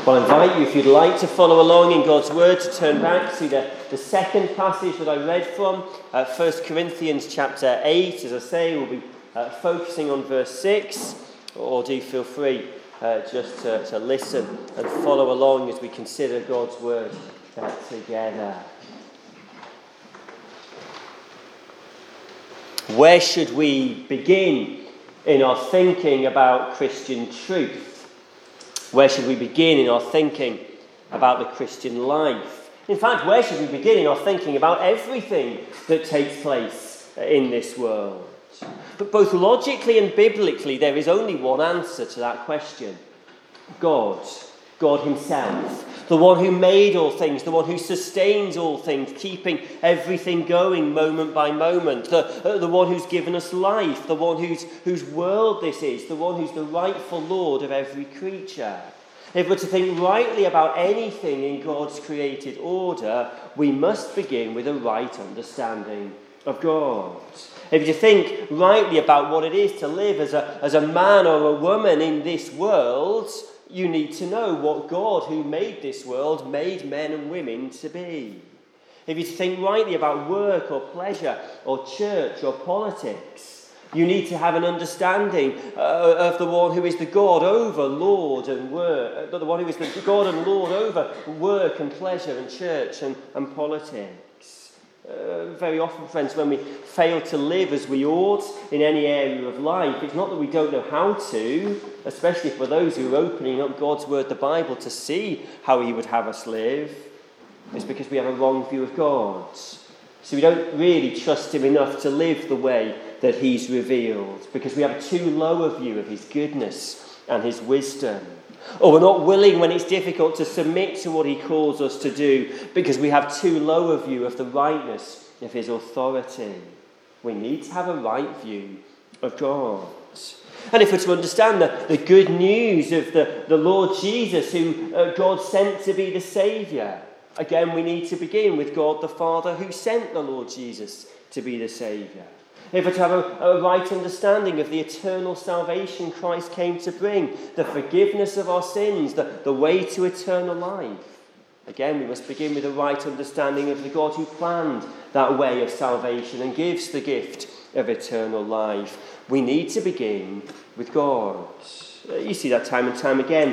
Well, I invite you, if you'd like to follow along in God's Word, to turn back to the second passage that I read from, 1 Corinthians chapter 8. As I say, we'll be focusing on verse 6, or do feel free just to listen and follow along as we consider God's Word together. Where should we begin in our thinking about Christian truth? Where should we begin in our thinking about the Christian life? In fact, where should we begin in our thinking about everything that takes place in this world? But both logically and biblically, there is only one answer to that question. God himself, the one who made all things, the one who sustains all things, keeping everything going moment by moment, the one who's given us life, the one whose world this is, the one who's the rightful Lord of every creature. If we're to think rightly about anything in God's created order, we must begin with a right understanding of God. If you think rightly about what it is to live as a man or a woman in this world, you need to know what God, who made this world, made men and women to be. If you think rightly about work or pleasure or church or politics, you need to have an understanding of the one who is the God over Lord and work, the one who is the God and Lord over work and pleasure and church and politics. Very often, friends, when we fail to live as we ought in any area of life, it's not that we don't know how to, especially for those who are opening up God's Word, the Bible, to see how he would have us live. It's because we have a wrong view of God. So we don't really trust him enough to live the way that he's revealed, because we have a too low a view of his goodness and his wisdom. Or we're not willing when it's difficult to submit to what he calls us to do because we have too low a view of the rightness of his authority. We need to have a right view of God. And if we're to understand the good news of the Lord Jesus, who God sent to be the Saviour, again we need to begin with God the Father, who sent the Lord Jesus to be the Saviour. If we're to have a right understanding of the eternal salvation Christ came to bring, the forgiveness of our sins, the way to eternal life, again we must begin with a right understanding of the God who planned that way of salvation and gives the gift of eternal life. We need to begin with God. You see that time and time again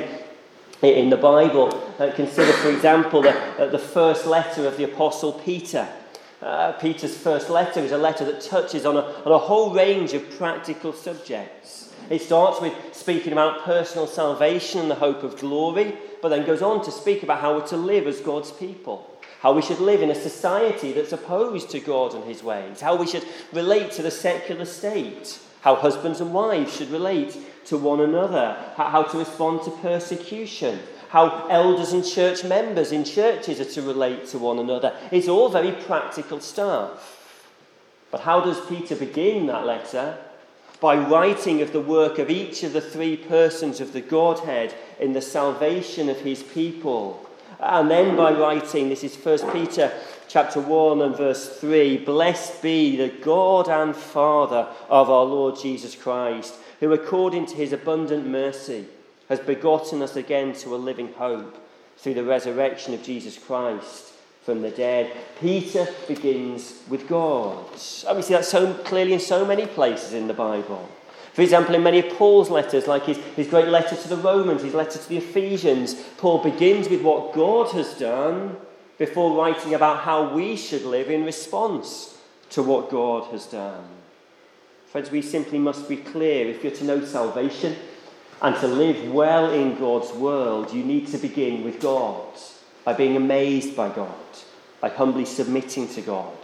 in the Bible. Consider, for example, the first letter of the Apostle Peter. Peter's first letter is a letter that touches on a whole range of practical subjects. It starts with speaking about personal salvation and the hope of glory, but then goes on to speak about how we're to live as God's people, how we should live in a society that's opposed to God and his ways, how we should relate to the secular state, how husbands and wives should relate to one another, how to respond to persecution, how elders and church members in churches are to relate to one another. It's all very practical stuff. But how does Peter begin that letter? By writing of the work of each of the three persons of the Godhead in the salvation of his people. And then by writing, this is 1 Peter chapter 1 and verse 3, "Blessed be the God and Father of our Lord Jesus Christ, who according to his abundant mercy has begotten us again to a living hope through the resurrection of Jesus Christ from the dead." Peter begins with God. And we see that so clearly in so many places in the Bible. For example, in many of Paul's letters, like his great letter to the Romans, his letter to the Ephesians, Paul begins with what God has done before writing about how we should live in response to what God has done. Friends, we simply must be clear. If you're to know salvation and to live well in God's world, you need to begin with God, by being amazed by God, by humbly submitting to God,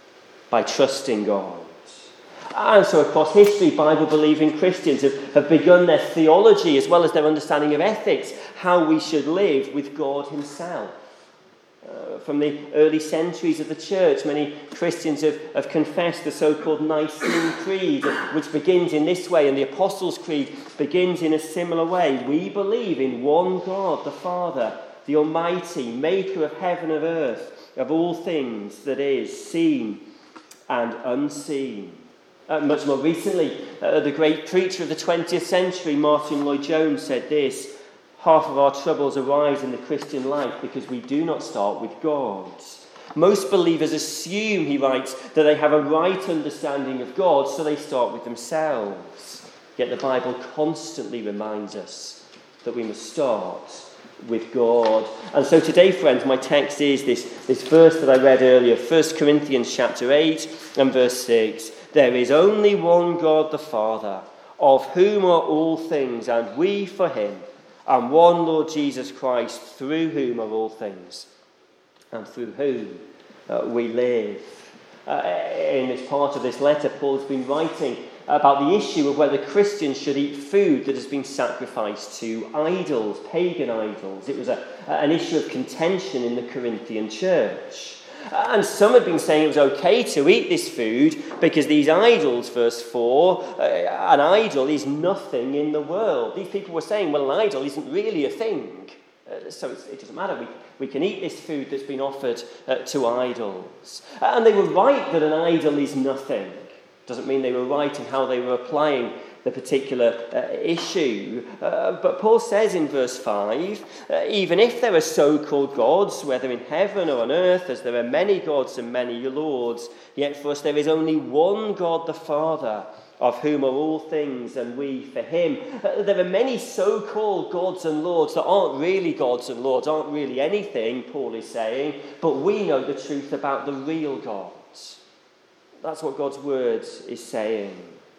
by trusting God. And so across history, Bible-believing Christians have begun their theology as well as their understanding of ethics, how we should live with God himself. From the early centuries of the church, many Christians have confessed the so-called Nicene Creed, which begins in this way, and the Apostles' Creed begins in a similar way. We believe in one God, the Father, the Almighty, maker of heaven and earth, of all things that is seen and unseen. Much more recently, the great preacher of the 20th century, Martin Lloyd-Jones, said this: Half of our troubles arise in the Christian life because we do not start with God. Most believers assume, he writes, that they have a right understanding of God, so they start with themselves. Yet the Bible constantly reminds us that we must start with God. And so today, friends, my text is this verse that I read earlier, 1 Corinthians chapter 8 and verse 6. There is only one God the Father, of whom are all things, and we for him, and one Lord Jesus Christ, through whom are all things, and through whom we live. In this part of this letter, Paul's been writing about the issue of whether Christians should eat food that has been sacrificed to idols, pagan idols. It was an issue of contention in the Corinthian church. And some had been saying it was okay to eat this food because these idols, verse 4, an idol is nothing in the world. These people were saying, well, an idol isn't really a thing. So it doesn't matter. We can eat this food that's been offered to idols. And they were right that an idol is nothing. Doesn't mean they were right in how they were applying the particular issue. But Paul says in verse 5, even if there are so-called gods, whether in heaven or on earth, as there are many gods and many lords, yet for us there is only one God the Father, of whom are all things, and we for him. There are many so-called gods and lords that aren't really gods and lords, aren't really anything, Paul is saying, but we know the truth about the real God. That's what God's word is saying.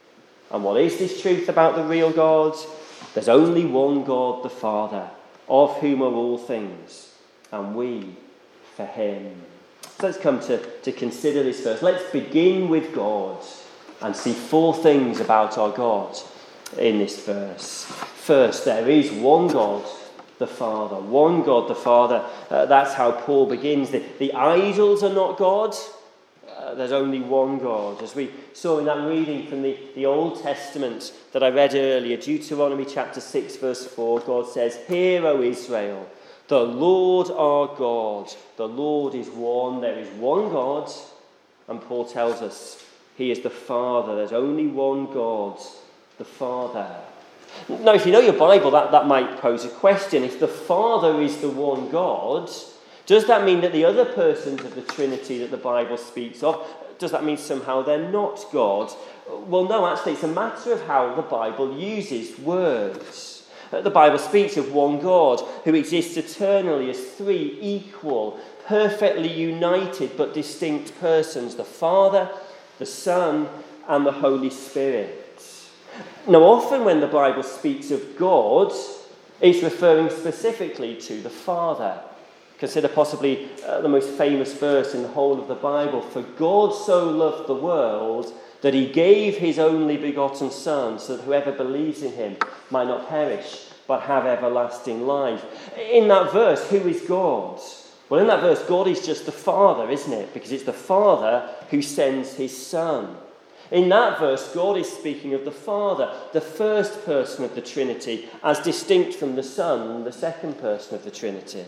And what is this truth about the real God? There's only one God, the Father, of whom are all things, and we for him. So let's come to consider this verse. Let's begin with God and see four things about our God in this verse. First, there is one God, the Father. One God, the Father. That's how Paul begins. The idols are not God. There's only one God. As we saw in that reading from the Old Testament that I read earlier, Deuteronomy chapter 6, verse 4, God says, "Hear, O Israel, the Lord our God, the Lord is one." There is one God, and Paul tells us he is the Father. There's only one God, the Father. Now, if you know your Bible, that might pose a question. If the Father is the one God, does that mean that the other persons of the Trinity that the Bible speaks of, does that mean somehow they're not God? Well, no, actually, it's a matter of how the Bible uses words. The Bible speaks of one God who exists eternally as three equal, perfectly united but distinct persons, the Father, the Son, and the Holy Spirit. Now, often when the Bible speaks of God, it's referring specifically to the Father. Consider possibly the most famous verse in the whole of the Bible. For God so loved the world that he gave his only begotten Son, so that whoever believes in him might not perish, but have everlasting life. In that verse, who is God? Well, in that verse, God is just the Father, isn't it? Because it's the Father who sends his Son. In that verse, God is speaking of the Father, the first person of the Trinity, as distinct from the Son, the second person of the Trinity.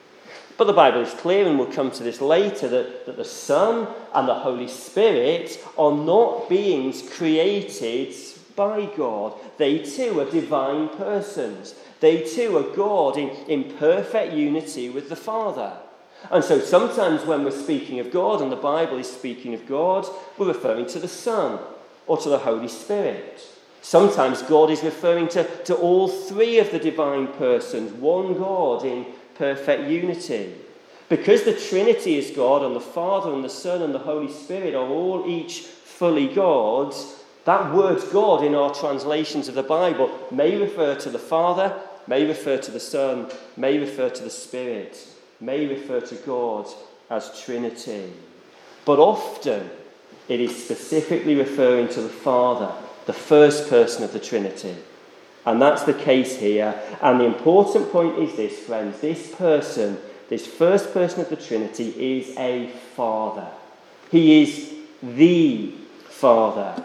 But the Bible is clear, and we'll come to this later, that the Son and the Holy Spirit are not beings created by God. They too are divine persons. They too are God in perfect unity with the Father. And so sometimes when we're speaking of God, and the Bible is speaking of God, we're referring to the Son or to the Holy Spirit. Sometimes God is referring to all three of the divine persons, one God in perfect unity. Because the Trinity is God, and the Father and the Son and the Holy Spirit are all each fully God, that word God in our translations of the Bible may refer to the Father, may refer to the Son, may refer to the Spirit, may refer to God as Trinity. But often it is specifically referring to the Father, the first person of the Trinity. And that's the case here. And the important point is this, friends. This person, this first person of the Trinity, is a father. He is the Father.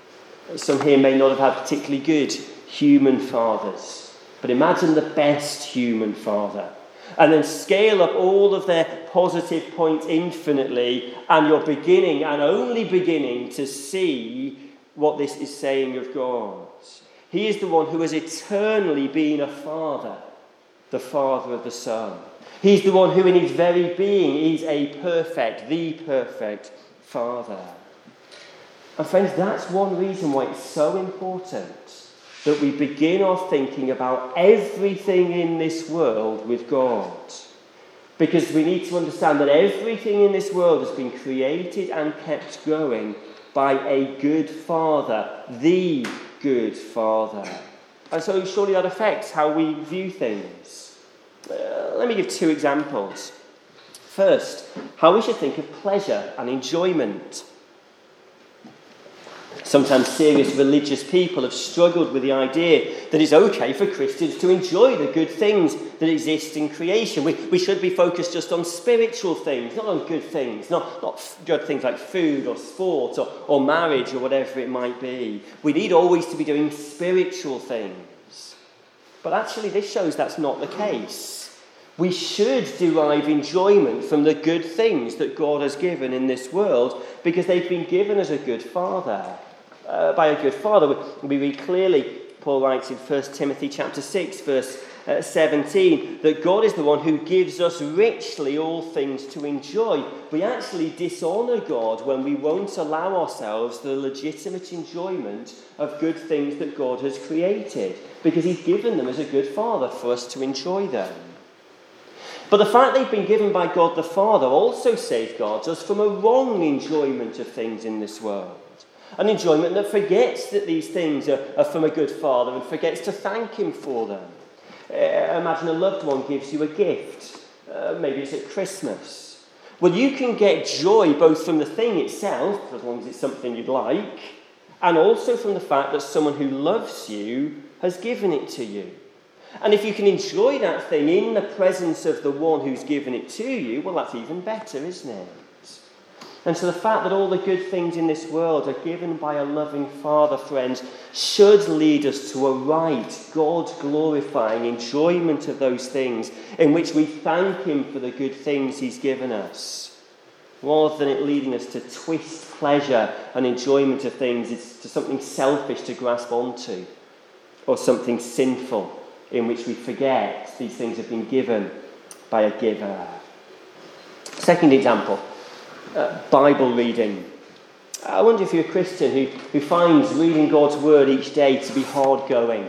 Some here may not have had particularly good human fathers. But imagine the best human father. And then scale up all of their positive points infinitely. And you're beginning, and only beginning, to see what this is saying of God. He is the one who has eternally been a father the Father of the Son. He's the one who in his very being is the perfect Father. And friends, that's one reason why it's so important that we begin our thinking about everything in this world with God. Because we need to understand that everything in this world has been created and kept going by a good Father, the good Father. And so surely that affects how we view things. Let me give two examples. First, how we should think of pleasure and enjoyment. Sometimes serious religious people have struggled with the idea that it's okay for Christians to enjoy the good things that exist in creation. We should be focused just on spiritual things, not on good things, not good things like food or sport or marriage or whatever it might be. We need always to be doing spiritual things. But actually this shows that's not the case. We should derive enjoyment from the good things that God has given in this world because they've been given as a good Father. By a good Father, we read clearly, Paul writes in 1 Timothy chapter 6, verse 17, that God is the one who gives us richly all things to enjoy. We actually dishonour God when we won't allow ourselves the legitimate enjoyment of good things that God has created, because he's given them as a good Father for us to enjoy them. But the fact they've been given by God the Father also safeguards us from a wrong enjoyment of things in this world. An enjoyment that forgets that these things are from a good Father and forgets to thank him for them. Imagine a loved one gives you a gift. Maybe it's at Christmas. Well, you can get joy both from the thing itself, as long as it's something you'd like, and also from the fact that someone who loves you has given it to you. And if you can enjoy that thing in the presence of the one who's given it to you, well, that's even better, isn't it? And so the fact that all the good things in this world are given by a loving Father, friends, should lead us to a right, God-glorifying enjoyment of those things in which we thank him for the good things he's given us, rather than it leading us to twist pleasure and enjoyment of things to something selfish to grasp onto, or something sinful in which we forget these things have been given by a giver. Second example. Bible reading. I wonder if you're a Christian who finds reading God's word each day to be hard going.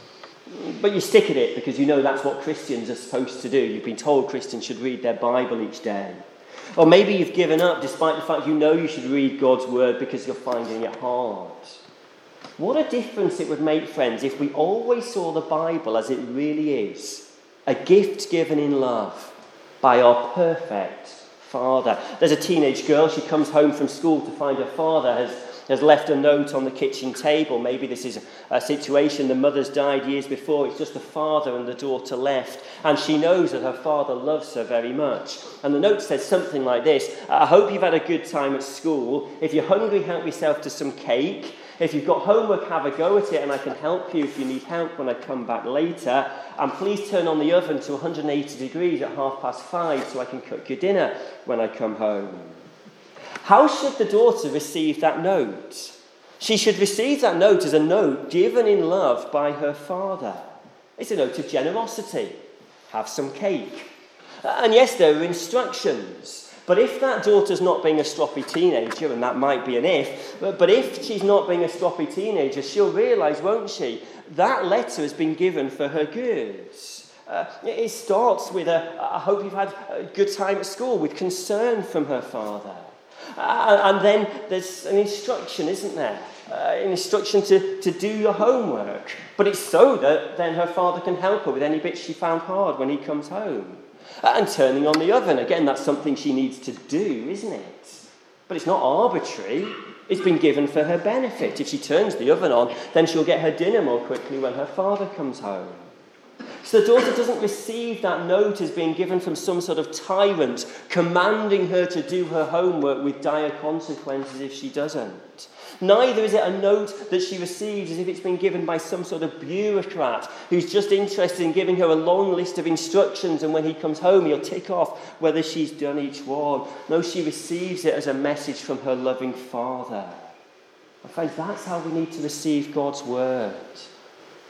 But you stick at it because you know that's what Christians are supposed to do. You've been told Christians should read their Bible each day. Or maybe you've given up despite the fact you know you should read God's word because you're finding it hard. What a difference it would make, friends, if we always saw the Bible as it really is. A gift given in love by our perfect Father. There's a teenage girl, she comes home from school to find her father has left a note on the kitchen table. Maybe this is a situation, the mother's died years before, it's just the father and the daughter left, and she knows that her father loves her very much. And the note says something like this: I hope you've had a good time at school. If you're hungry, help yourself to some cake. If you've got homework, have a go at it, and I can help you if you need help when I come back later. And please turn on the oven to 180 degrees at 5:30 so I can cook your dinner when I come home. How should the daughter receive that note? She should receive that note as a note given in love by her father. It's a note of generosity. Have some cake. And yes, there are instructions. But if that daughter's not being a stroppy teenager, and that might be an if, but if she's not being a stroppy teenager, she'll realise, won't she, that letter has been given for her goods. It starts with I hope you've had a good time at school, with concern from her father. And then there's an instruction, isn't there? An instruction to do your homework. But it's so that then her father can help her with any bits she found hard when he comes home. And turning on the oven, again, that's something she needs to do, isn't it? But it's not arbitrary. It's been given for her benefit. If she turns the oven on, then she'll get her dinner more quickly when her father comes home. So the daughter doesn't receive that note as being given from some sort of tyrant commanding her to do her homework with dire consequences if she doesn't. Neither is it a note that she receives as if it's been given by some sort of bureaucrat who's just interested in giving her a long list of instructions, and when he comes home he'll tick off whether she's done each one. No, she receives it as a message from her loving Father. And friends, that's how we need to receive God's word.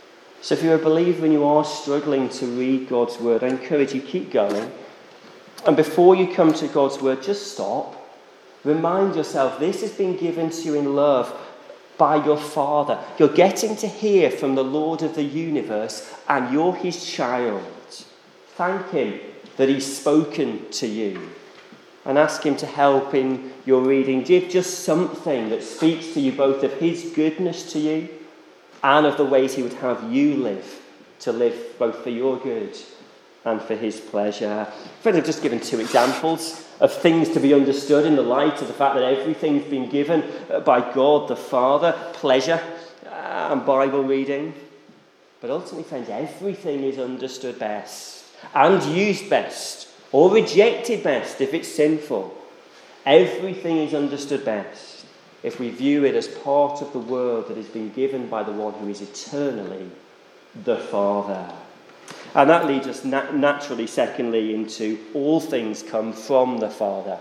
So if you're a believer and you are struggling to read God's word, I encourage you, keep going. And before you come to God's word, just stop. Remind yourself, this has been given to you in love by your Father. You're getting to hear from the Lord of the universe, and you're his child. Thank him that he's spoken to you. And ask him to help in your reading. Give just something that speaks to you both of his goodness to you and of the ways he would have you live, to live both for your good and for his pleasure. Friends, I've just given 2 examples of things to be understood in the light of the fact that everything's been given by God the Father, pleasure and Bible reading. But ultimately, friends, everything is understood best and used best, or rejected best if it's sinful. Everything is understood best if we view it as part of the world that has been given by the one who is eternally the Father. And that leads us naturally, secondly, into all things come from the Father.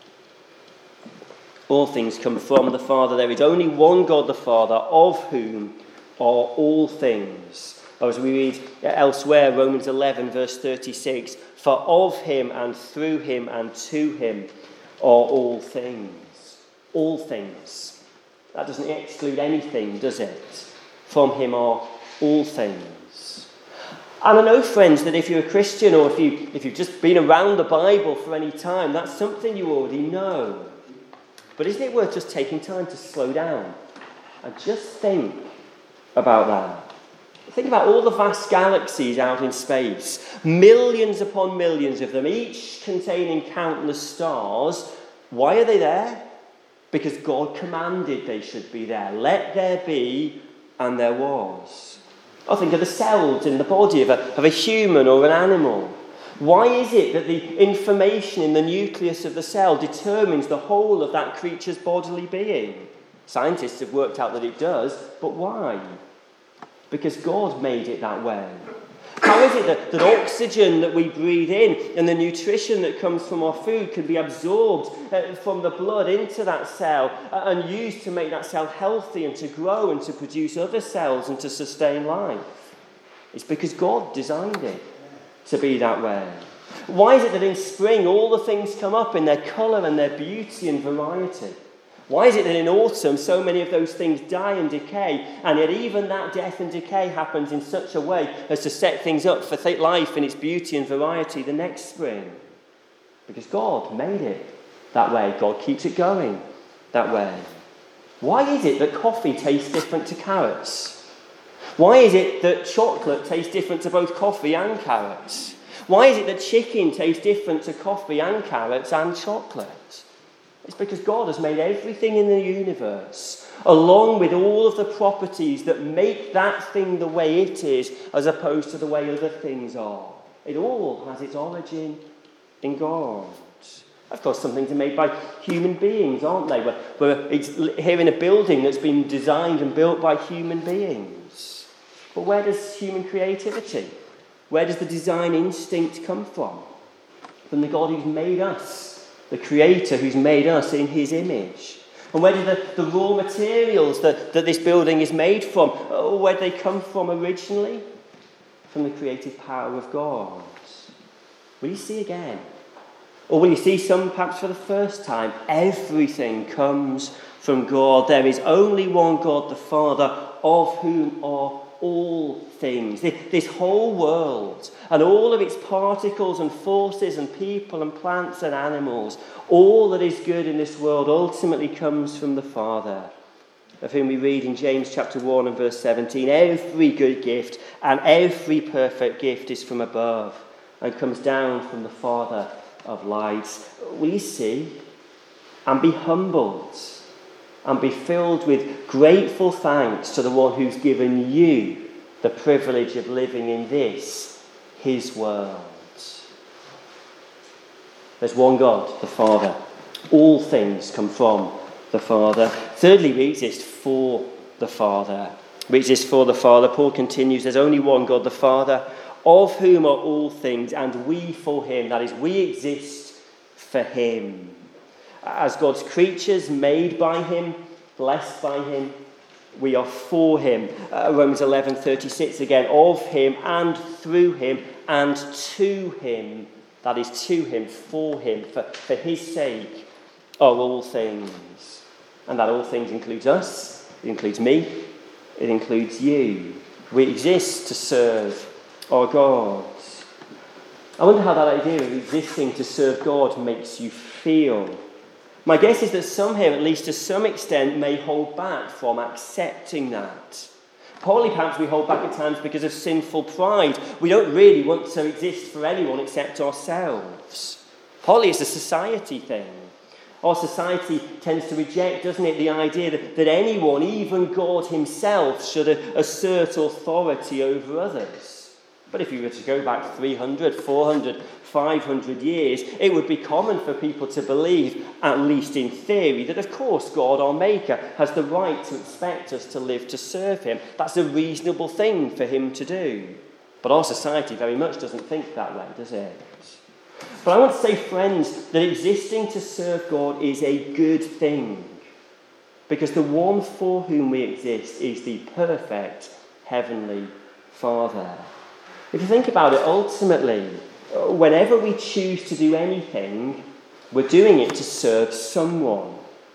All things come from the Father. There is only one God the Father, of whom are all things. As we read elsewhere, Romans 11, verse 36, for of him and through him and to him are all things. All things. That doesn't exclude anything, does it? From him are all things. And I know, friends, that if you're a Christian or if you've just been around the Bible for any time, that's something you already know. But isn't it worth just taking time to slow down and just think about that? Think about all the vast galaxies out in space, millions upon millions of them, each containing countless stars. Why are they there? Because God commanded they should be there. Let there be, and there was. I think of the cells in the body of a human or an animal. Why is it that the information in the nucleus of the cell determines the whole of that creature's bodily being? Scientists have worked out that it does, but why? Because God made it that way. How is it that oxygen that we breathe in and the nutrition that comes from our food can be absorbed from the blood into that cell and used to make that cell healthy and to grow and to produce other cells and to sustain life? It's because God designed it to be that way. Why is it that in spring all the things come up in their colour and their beauty and variety? Why is it that in autumn so many of those things die and decay, and yet even that death and decay happens in such a way as to set things up for life in its beauty and variety the next spring? Because God made it that way. God keeps it going that way. Why is it that coffee tastes different to carrots? Why is it that chocolate tastes different to both coffee and carrots? Why is it that chicken tastes different to coffee and carrots and chocolate? It's because God has made everything in the universe, along with all of the properties that make that thing the way it is, as opposed to the way other things are. It all has its origin in God. Of course, some things are made by human beings, aren't they? Where it's here in a building that's been designed and built by human beings. But where does human creativity, where does the design instinct come from? From the God who's made us. The Creator who's made us in his image. And where do the raw materials that this building is made from, where do they come from originally? From the creative power of God. Will you see again? Or will you see some perhaps for the first time? Everything comes from God. There is only one God, the Father, of whom are all things. This whole world and all of its particles and forces and people and plants and animals, all that is good in this world ultimately comes from the Father, of whom we read in James chapter 1 and verse 17, every good gift and every perfect gift is from above and comes down from the Father of lights. Will you see and be humbled and be filled with grateful thanks to the one who's given you the privilege of living in this, his world. There's one God, the Father. All things come from the Father. Thirdly, we exist for the Father. We exist for the Father. Paul continues, there's only one God, the Father, of whom are all things, and we for him. That is, we exist for him. As God's creatures, made by him, blessed by him, We are for him. Romans 11:36 again. Of him and through him and to him. That is to him, for him, for his sake are all things. And that all things includes us. It includes me. It includes you. We exist to serve our God. I wonder how that idea of existing to serve God makes you feel. My guess is that some here, at least to some extent, may hold back from accepting that. Partly perhaps we hold back at times because of sinful pride. We don't really want to exist for anyone except ourselves. Partly it's a society thing. Our society tends to reject, doesn't it, the idea that anyone, even God himself, should assert authority over others. But if you were to go back 300, 400, 500 years, it would be common for people to believe, at least in theory, that of course God, our Maker, has the right to expect us to live to serve him. That's a reasonable thing for him to do. But our society very much doesn't think that way, does it? But I want to say, friends, that existing to serve God is a good thing. Because the one for whom we exist is the perfect Heavenly Father. If you think about it, ultimately, whenever we choose to do anything, we're doing it to serve someone.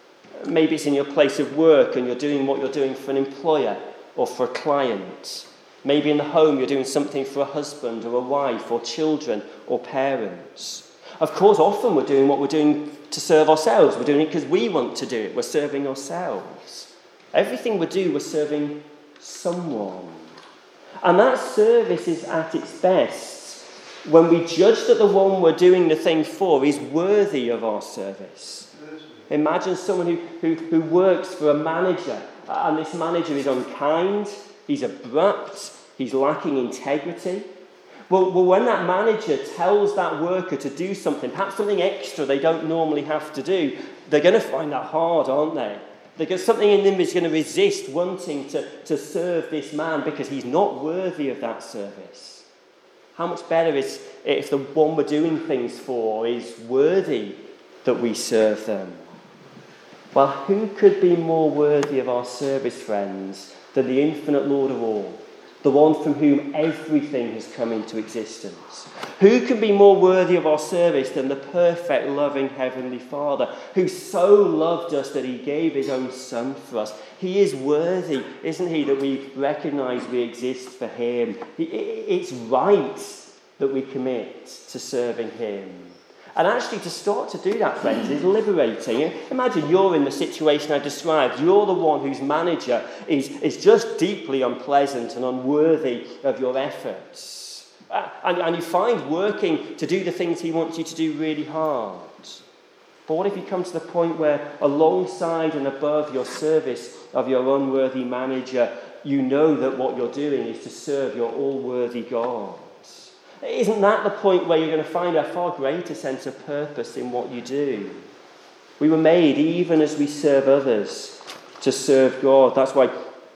Maybe it's in your place of work and you're doing what you're doing for an employer or for a client. Maybe in the home you're doing something for a husband or a wife or children or parents. Of course, often we're doing what we're doing to serve ourselves. We're doing it because we want to do it. We're serving ourselves. Everything we do, we're serving someone. And that service is at its best when we judge that the one we're doing the thing for is worthy of our service. Imagine someone who works for a manager, and this manager is unkind, he's abrupt, he's lacking integrity. Well, when that manager tells that worker to do something, perhaps something extra they don't normally have to do, they're going to find that hard, aren't they? Because something in them is going to resist wanting to serve this man because he's not worthy of that service. How much better is it if the one we're doing things for is worthy that we serve them? Well, who could be more worthy of our service, friends, than the infinite Lord of all, the one from whom everything has come into existence? Who can be more worthy of our service than the perfect, loving Heavenly Father, who so loved us that he gave his own Son for us? He is worthy, isn't he, that we recognise we exist for him. It's right that we commit to serving him. And actually to start to do that, friends, is liberating. Imagine you're in the situation I described. You're the one whose manager is just deeply unpleasant and unworthy of your efforts. And you find working to do the things he wants you to do really hard. But what if you come to the point where alongside and above your service of your unworthy manager, you know that what you're doing is to serve your all-worthy God? Isn't that the point where you're going to find a far greater sense of purpose in what you do? We were made, even as we serve others, to serve God. That's why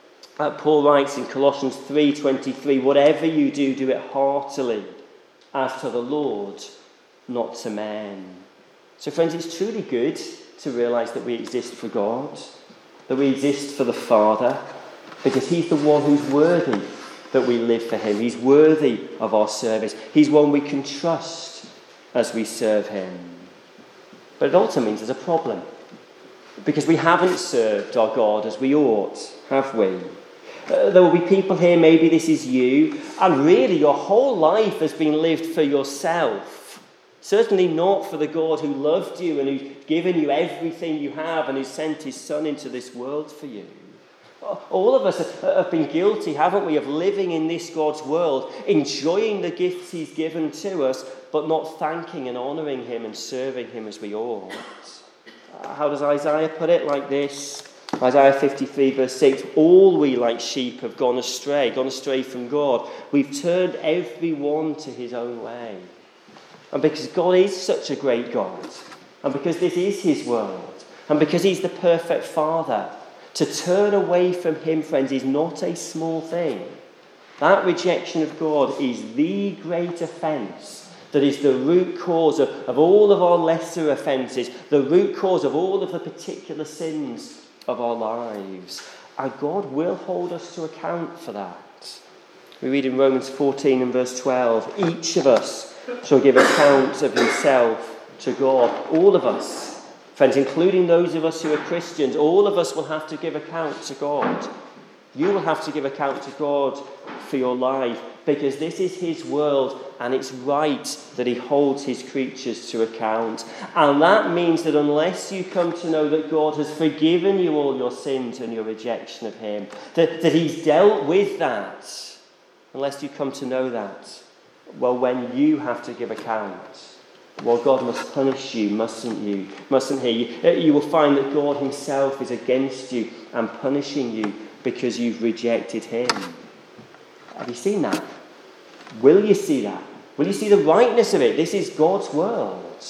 Paul writes in Colossians 3:23, whatever you do, do it heartily, as to the Lord, not to men. So friends, it's truly good to realise that we exist for God, that we exist for the Father, because he's the one who's worthy that we live for him. He's worthy of our service. He's one we can trust as we serve him. But it also means there's a problem, because we haven't served our God as we ought, have we? There will be people here, maybe this is you, and really your whole life has been lived for yourself. Certainly not for the God who loved you and who's given you everything you have and who sent his Son into this world for you. All of us have been guilty, haven't we, of living in this God's world, enjoying the gifts he's given to us, but not thanking and honouring him and serving him as we ought. How does Isaiah put it? Like this. Isaiah 53 verse 6, all we like sheep have gone astray from God. We've turned every one to his own way. And because God is such a great God, and because this is his world, and because he's the perfect Father, to turn away from him, friends, is not a small thing. That rejection of God is the great offence that is the root cause of all of our lesser offences, the root cause of all of the particular sins of our lives. And God will hold us to account for that. We read in Romans 14 and verse 12, each of us shall give account of himself to God. All of us, friends, including those of us who are Christians, all of us will have to give account to God. You will have to give account to God for your life, because this is his world, and it's right that he holds his creatures to account. And that means that unless you come to know that God has forgiven you all your sins and your rejection of him, that he's dealt with that, unless you come to know that, well, when you have to give account, well, God must punish you, mustn't he? You will find that God himself is against you and punishing you because you've rejected him. Have you seen that? Will you see that? Will you see the rightness of it? This is God's world.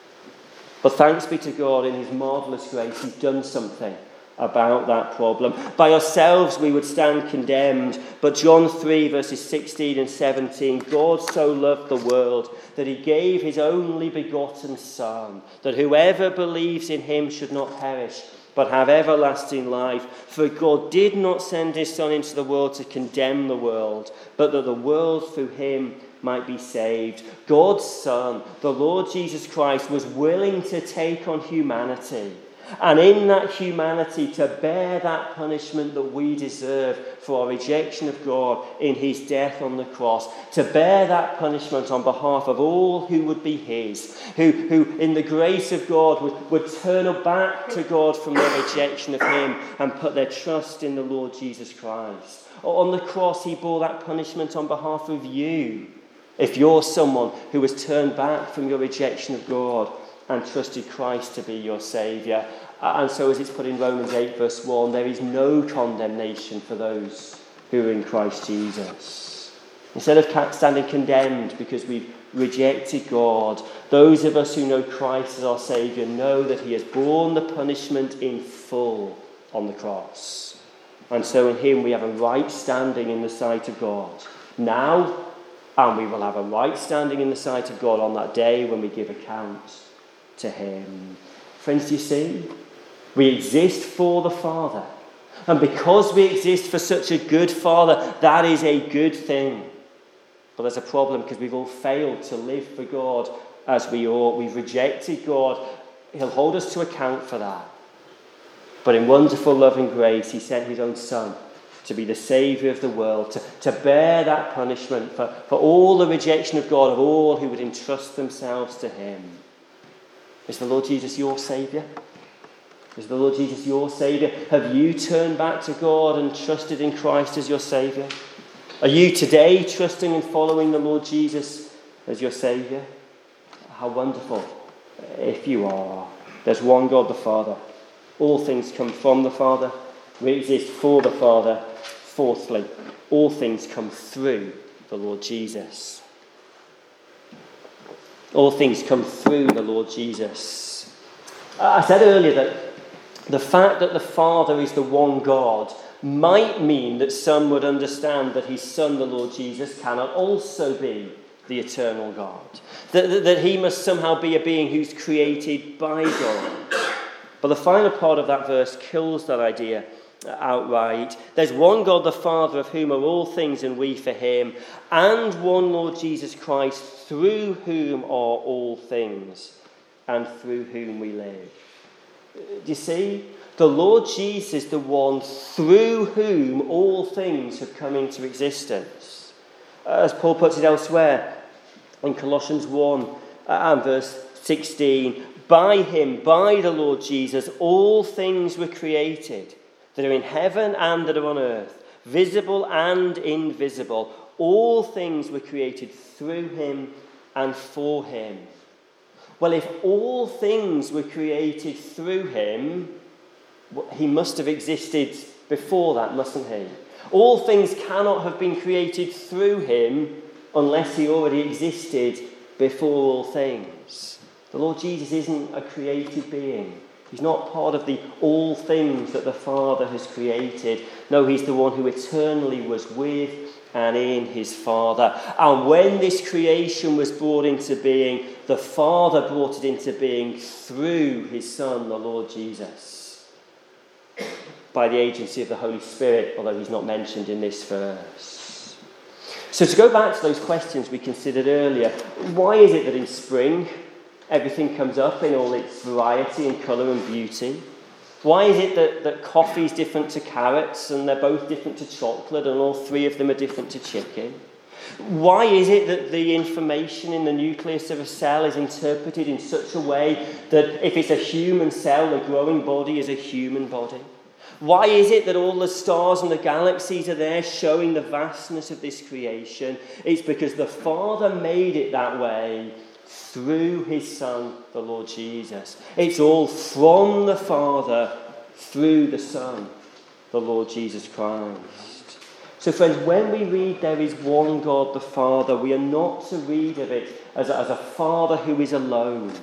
But thanks be to God, in his marvellous grace, he's done something about that problem. By ourselves we would stand condemned, but John 3 verses 16 and 17, God so loved the world that he gave his only begotten Son, that whoever believes in him should not perish, but have everlasting life. For God did not send his Son into the world to condemn the world, but that the world through him might be saved. God's Son, the Lord Jesus Christ, was willing to take on humanity, and in that humanity to bear that punishment that we deserve for our rejection of God in his death on the cross, to bear that punishment on behalf of all who would be his, who in the grace of God would turn back to God from their rejection of him and put their trust in the Lord Jesus Christ. On the cross, he bore that punishment on behalf of you, if you're someone who has turned back from your rejection of God and trusted Christ to be your Saviour. And so, as it's put in Romans 8 verse 1, there is no condemnation for those who are in Christ Jesus. Instead of standing condemned because we've rejected God, those of us who know Christ as our Saviour know that he has borne the punishment in full on the cross. And so in him we have a right standing in the sight of God now, and we will have a right standing in the sight of God on that day when we give account to him. Friends, do you see? We exist for the Father. And because we exist for such a good Father, that is a good thing. But there's a problem, because we've all failed to live for God as we ought. We've rejected God. He'll hold us to account for that. But in wonderful love and grace, he sent his own Son to be the Saviour of the world, to bear that punishment for all the rejection of God, of all who would entrust themselves to him. Is the Lord Jesus your Saviour? Is the Lord Jesus your Saviour? Have you turned back to God and trusted in Christ as your Saviour? Are you today trusting and following the Lord Jesus as your Saviour? How wonderful if you are. There's one God the Father. All things come from the Father. We exist for the Father. Fourthly, all things come through the Lord Jesus. All things come through the Lord Jesus. I said earlier that the fact that the Father is the one God might mean that some would understand that his Son, the Lord Jesus, cannot also be the eternal God. That he must somehow be a being who's created by God. But the final part of that verse kills that idea outright. There's one God the Father, of whom are all things and we for him, and one Lord Jesus Christ, through whom are all things and through whom we live. Do you see? The Lord Jesus is the one through whom all things have come into existence. As Paul puts it elsewhere in Colossians 1 and verse 16, by him, by the Lord Jesus, all things were created, that are in heaven and that are on earth, visible and invisible. All things were created through him and for him. Well, if all things were created through him, he must have existed before that, mustn't he? All things cannot have been created through him unless he already existed before all things. The Lord Jesus isn't a created being. He's not part of the all things that the Father has created. No, he's the one who eternally was with and in his Father. And when this creation was brought into being, the Father brought it into being through his Son, the Lord Jesus. by the agency of the Holy Spirit, although he's not mentioned in this verse. So to go back to those questions we considered earlier, why is it that in spring everything comes up in all its variety and colour and beauty? Why is it that coffee is different to carrots and they're both different to chocolate and all three of them are different to chicken? Why is it that the information in the nucleus of a cell is interpreted in such a way that if it's a human cell, a growing body is a human body? Why is it that all the stars and the galaxies are there showing the vastness of this creation? It's because the Father made it that way through his Son, the Lord Jesus. It's all from the Father through the Son, the Lord Jesus Christ. So friends, when we read there is one God the Father, we are not to read of it as a Father who is alone.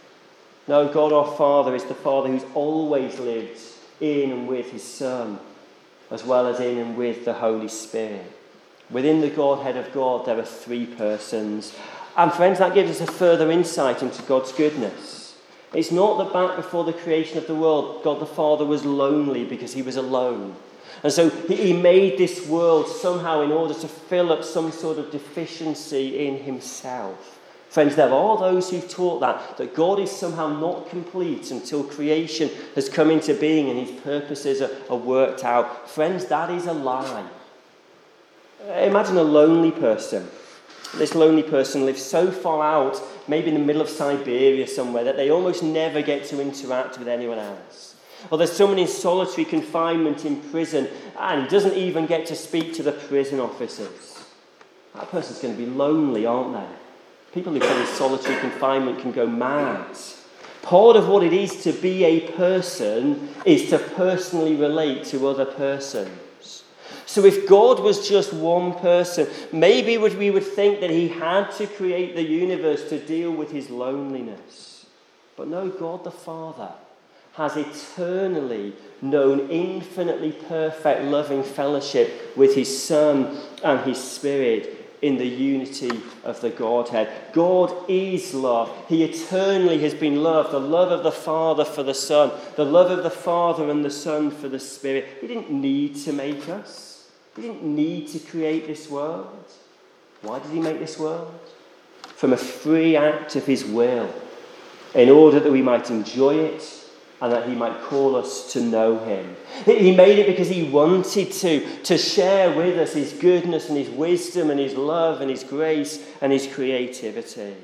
No, God our Father is the Father who's always lived in and with his Son, as well as in and with the Holy Spirit. Within the Godhead of God, there are three persons. And friends, that gives us a further insight into God's goodness. It's not that back before the creation of the world, God the Father was lonely because he was alone. And so he made this world somehow in order to fill up some sort of deficiency in himself. Friends, there are those who've taught that God is somehow not complete until creation has come into being and his purposes are worked out. Friends, that is a lie. Imagine a lonely person. This lonely person lives so far out, maybe in the middle of Siberia somewhere, that they almost never get to interact with anyone else. Or there's someone in solitary confinement in prison and he doesn't even get to speak to the prison officers. That person's going to be lonely, aren't they? People who come in solitary confinement can go mad. Part of what it is to be a person is to personally relate to other persons. So if God was just one person, maybe we would think that he had to create the universe to deal with his loneliness. But no, God the Father has eternally known infinitely perfect loving fellowship with his Son and his Spirit in the unity of the Godhead. God is love. He eternally has been love. The love of the Father for the Son. The love of the Father and the Son for the Spirit. He didn't need to make us. He didn't need to create this world. Why did he make this world? From a free act of his will, in order that we might enjoy it and that he might call us to know him. He made it because he wanted to share with us his goodness and his wisdom and his love and his grace and his creativity.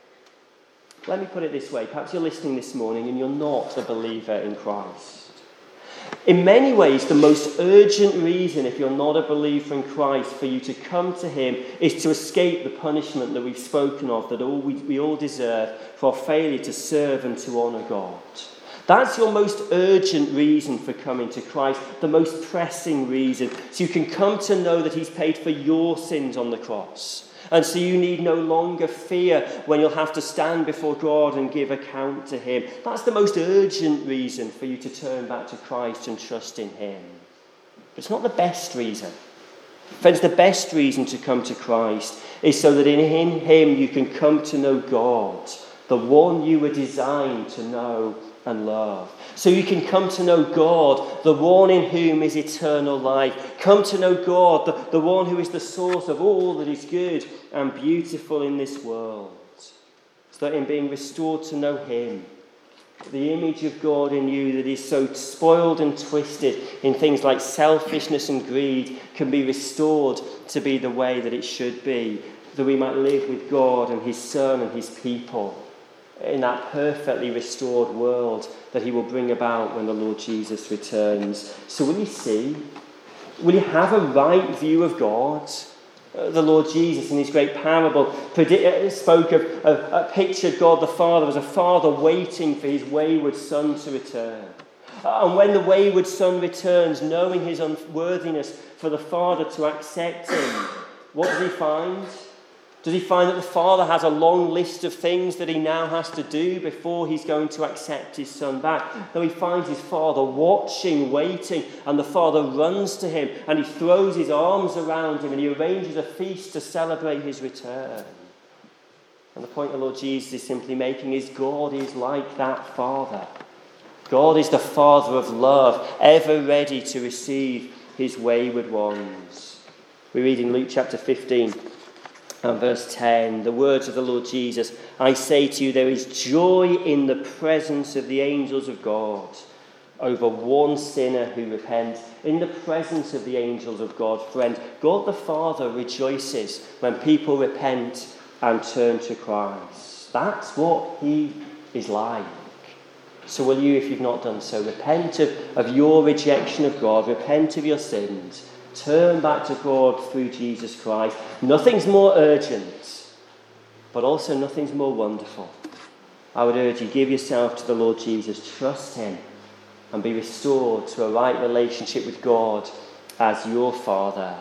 Let me put it this way. Perhaps you're listening this morning and you're not a believer in Christ. In many ways, the most urgent reason, if you're not a believer in Christ, for you to come to him is to escape the punishment that we've spoken of, that we all deserve for our failure to serve and to honour God. That's your most urgent reason for coming to Christ, the most pressing reason. So you can come to know that he's paid for your sins on the cross. And so you need no longer fear when you'll have to stand before God and give account to him. That's the most urgent reason for you to turn back to Christ and trust in him. But it's not the best reason. Friends, the best reason to come to Christ is so that in him you can come to know God, the one you were designed to know and love. So you can come to know God, the one in whom is eternal life. Come to know God, the one who is the source of all that is good and beautiful in this world. So that in being restored to know him, the image of God in you that is so spoiled and twisted in things like selfishness and greed can be restored to be the way that it should be, that we might live with God and his Son and his people in that perfectly restored world that he will bring about when the Lord Jesus returns. So will you see? Will you have a right view of God? The Lord Jesus in his great parable pictured God the Father as a father waiting for his wayward son to return. And when the wayward son returns, knowing his unworthiness for the father to accept him, what does he find? Does he find that the father has a long list of things that he now has to do before he's going to accept his son back? No, he finds his father watching, waiting, and the father runs to him and he throws his arms around him and he arranges a feast to celebrate his return. And the point the Lord Jesus is simply making is God is like that father. God is the Father of love, ever ready to receive his wayward ones. We read in Luke chapter 15 and verse 10, the words of the Lord Jesus, I say to you, there is joy in the presence of the angels of God over one sinner who repents. In the presence of the angels of God, friend, God the Father rejoices when people repent and turn to Christ. That's what he is like. So will you, if you've not done so, repent of your rejection of God, repent of your sins, turn back to God through Jesus Christ. Nothing's more urgent, but also nothing's more wonderful. I would urge you, give yourself to the Lord Jesus, trust him, and be restored to a right relationship with God as your Father.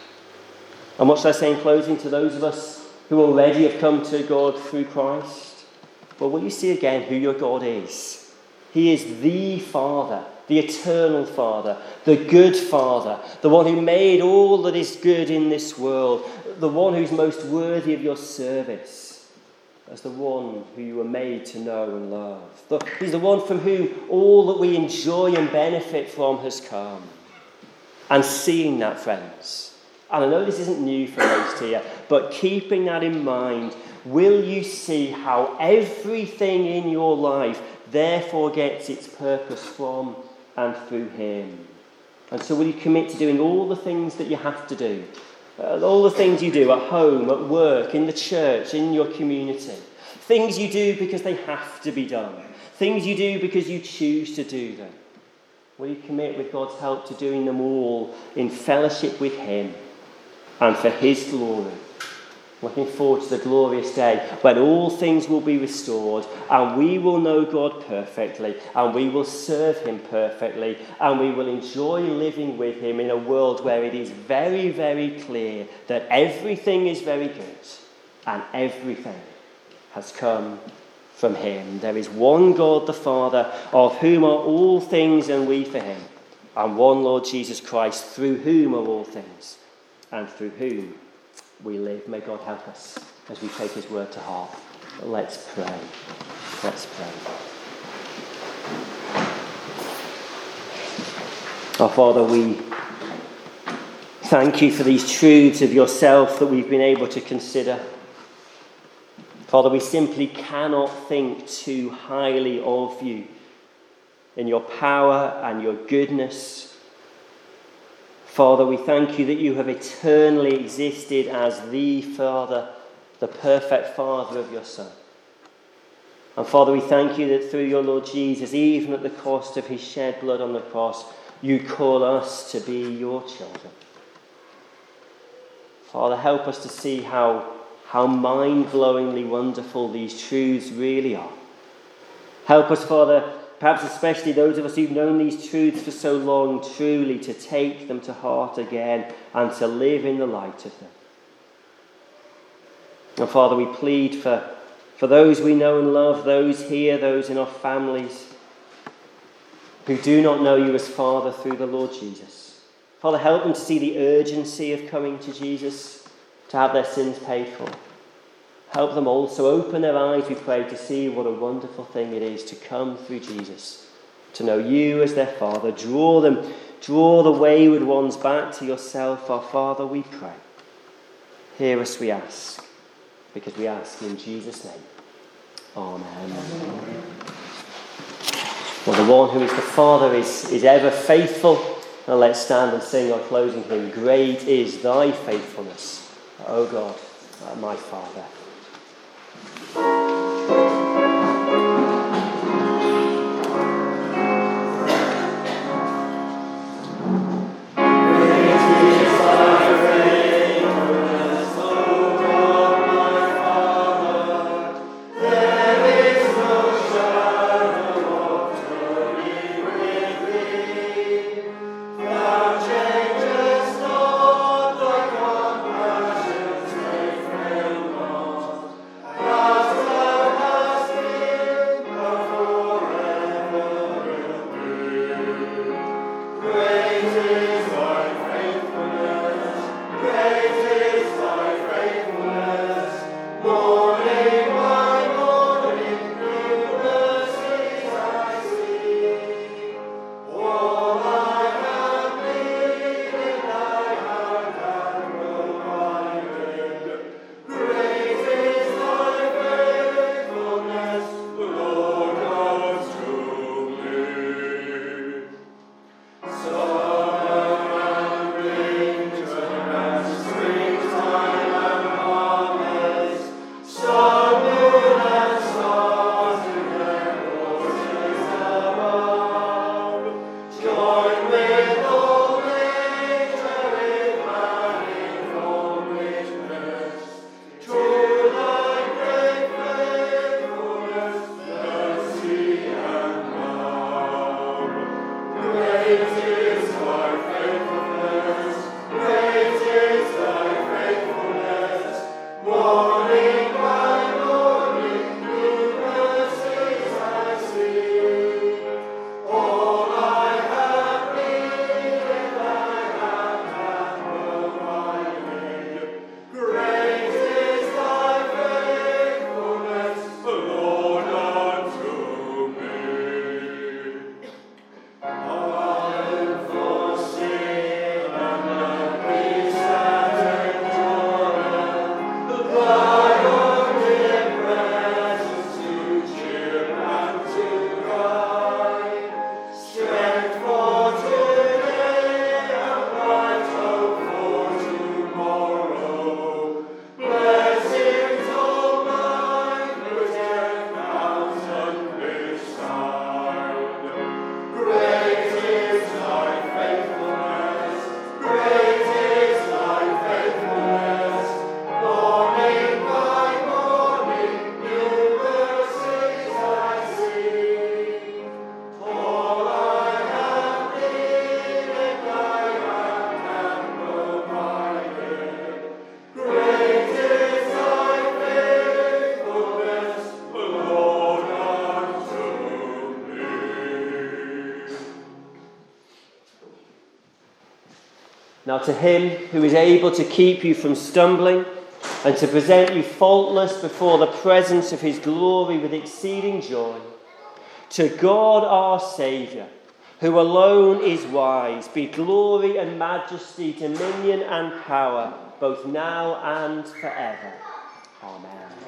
And what shall I say in closing to those of us who already have come to God through Christ? Well, will you see again who your God is? He is the Father, the eternal Father, the good Father, the one who made all that is good in this world, the one who's most worthy of your service, as the one who you were made to know and love. He's the one from whom all that we enjoy and benefit from has come. And seeing that, friends, and I know this isn't new for most here, but keeping that in mind, will you see how everything in your life therefore gets its purpose from and through him? And so will you commit to doing all the things that you have to do? All the things you do at home, at work, in the church, in your community. Things you do because they have to be done. Things you do because you choose to do them. Will you commit with God's help to doing them all in fellowship with him and for his glory? Looking forward to the glorious day when all things will be restored and we will know God perfectly and we will serve him perfectly and we will enjoy living with him in a world where it is very, very clear that everything is very good and everything has come from him. There is one God the Father, of whom are all things and we for him, and one Lord Jesus Christ, through whom are all things and through whom we live. May God help us as we take his word to heart. Let's pray. Let's pray. Our Father, we thank you for these truths of yourself that we've been able to consider. Father, we simply cannot think too highly of you in your power and your goodness. Father, we thank you that you have eternally existed as the Father, the perfect Father of your Son. And Father, we thank you that through your Lord Jesus, even at the cost of his shed blood on the cross, you call us to be your children. Father, help us to see how mind-blowingly wonderful these truths really are. Help us, Father, perhaps especially those of us who've known these truths for so long, truly to take them to heart again and to live in the light of them. And Father, we plead for those we know and love, those here, those in our families, who do not know you as Father through the Lord Jesus. Father, help them to see the urgency of coming to Jesus, to have their sins paid for. Help them also open their eyes, we pray, to see what a wonderful thing it is to come through Jesus, to know you as their Father. Draw the wayward ones back to yourself, our Father, we pray. Hear us, we ask, because we ask in Jesus' name. Amen. Well, the one who is the Father is ever faithful. And let's stand and sing our closing hymn. Great is thy faithfulness, O God, my Father. Amen. Now to him who is able to keep you from stumbling and to present you faultless before the presence of his glory with exceeding joy, to God our Saviour, who alone is wise, be glory and majesty, dominion and power, both now and forever. Amen.